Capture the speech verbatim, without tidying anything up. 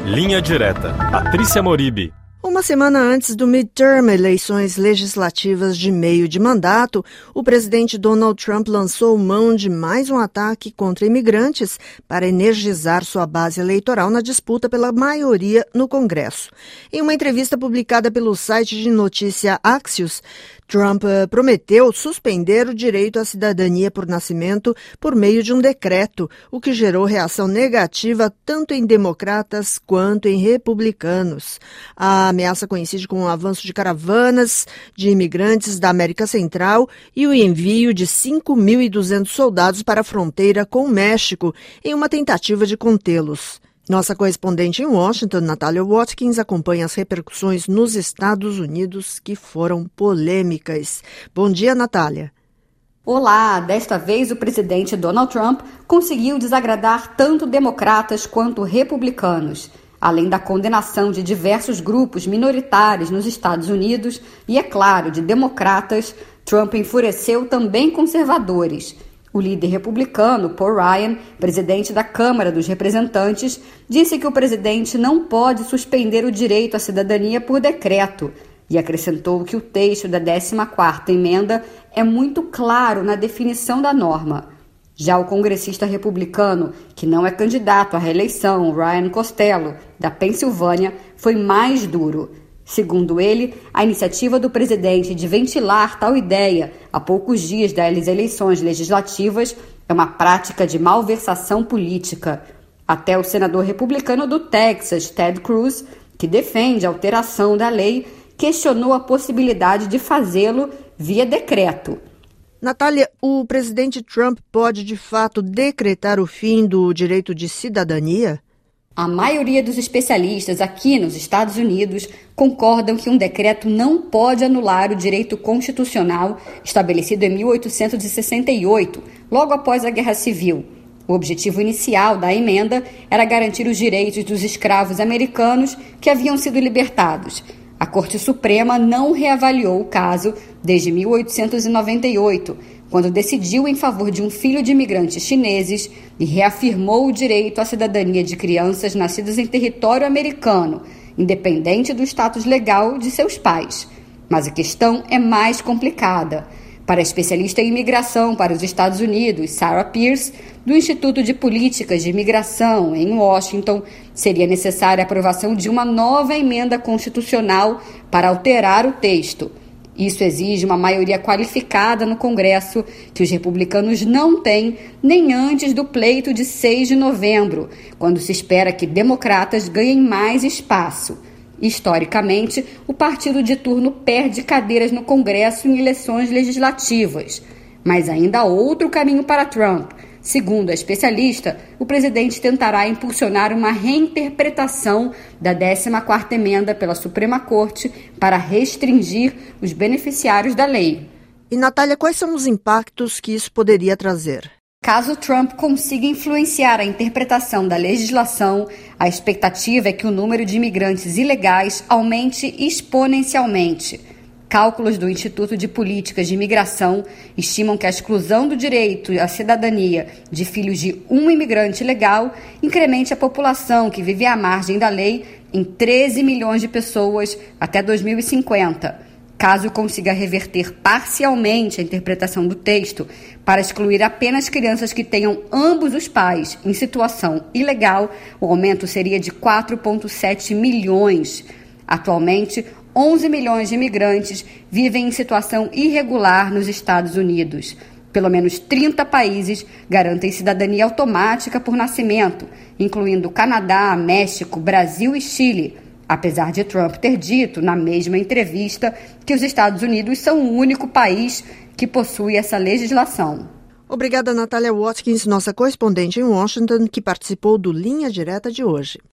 Linha Direta. Patrícia Moribe. Uma semana antes do midterm, eleições legislativas de meio de mandato, o presidente Donald Trump lançou mão de mais um ataque contra imigrantes para energizar sua base eleitoral na disputa pela maioria no Congresso. Em uma entrevista publicada pelo site de notícia Axios, Trump prometeu suspender o direito à cidadania por nascimento por meio de um decreto, o que gerou reação negativa tanto em democratas quanto em republicanos. A ameaça coincide com o avanço de caravanas de imigrantes da América Central e o envio de cinco mil e duzentos soldados para a fronteira com o México, em uma tentativa de contê-los. Nossa correspondente em Washington, Natália Watkins, acompanha as repercussões nos Estados Unidos que foram polêmicas. Bom dia, Natália. Olá! Desta vez o presidente Donald Trump conseguiu desagradar tanto democratas quanto republicanos. Além da condenação de diversos grupos minoritários nos Estados Unidos e, é claro, de democratas, Trump enfureceu também conservadores. O líder republicano, Paul Ryan, presidente da Câmara dos Representantes, disse que o presidente não pode suspender o direito à cidadania por decreto e acrescentou que o texto da décima quarta emenda é muito claro na definição da norma. Já o congressista republicano, que não é candidato à reeleição, Ryan Costello, da Pensilvânia, foi mais duro. Segundo ele, a iniciativa do presidente de ventilar tal ideia a poucos dias das eleições legislativas é uma prática de malversação política. Até o senador republicano do Texas, Ted Cruz, que defende a alteração da lei, questionou a possibilidade de fazê-lo via decreto. Natália, o presidente Trump pode de fato decretar o fim do direito de cidadania? A maioria dos especialistas aqui nos Estados Unidos concordam que um decreto não pode anular o direito constitucional estabelecido em mil oitocentos e sessenta e oito, logo após a Guerra Civil. O objetivo inicial da emenda era garantir os direitos dos escravos americanos que haviam sido libertados. A Corte Suprema não reavaliou o caso desde mil oitocentos e noventa e oito, quando decidiu em favor de um filho de imigrantes chineses e reafirmou o direito à cidadania de crianças nascidas em território americano, independente do status legal de seus pais. Mas a questão é mais complicada. Para a especialista em imigração para os Estados Unidos, Sarah Pierce, do Instituto de Políticas de Imigração, em Washington, seria necessária a aprovação de uma nova emenda constitucional para alterar o texto. Isso exige uma maioria qualificada no Congresso, que os republicanos não têm nem antes do pleito de seis de novembro, quando se espera que democratas ganhem mais espaço. Historicamente, o partido de turno perde cadeiras no Congresso em eleições legislativas. Mas ainda há outro caminho para Trump. Segundo a especialista, o presidente tentará impulsionar uma reinterpretação da décima quarta emenda pela Suprema Corte para restringir os beneficiários da lei. E, Natália, quais são os impactos que isso poderia trazer? Caso Trump consiga influenciar a interpretação da legislação, a expectativa é que o número de imigrantes ilegais aumente exponencialmente. Cálculos do Instituto de Políticas de Imigração estimam que a exclusão do direito à cidadania de filhos de um imigrante legal incremente a população que vive à margem da lei em treze milhões de pessoas até dois mil e cinquenta. Caso consiga reverter parcialmente a interpretação do texto para excluir apenas crianças que tenham ambos os pais em situação ilegal, o aumento seria de quatro vírgula sete milhões. Atualmente, onze milhões de imigrantes vivem em situação irregular nos Estados Unidos. Pelo menos trinta países garantem cidadania automática por nascimento, incluindo Canadá, México, Brasil e Chile. Apesar de Trump ter dito, na mesma entrevista, que os Estados Unidos são o único país que possui essa legislação. Obrigada, Natália Watkins, nossa correspondente em Washington, que participou do Linha Direta de hoje.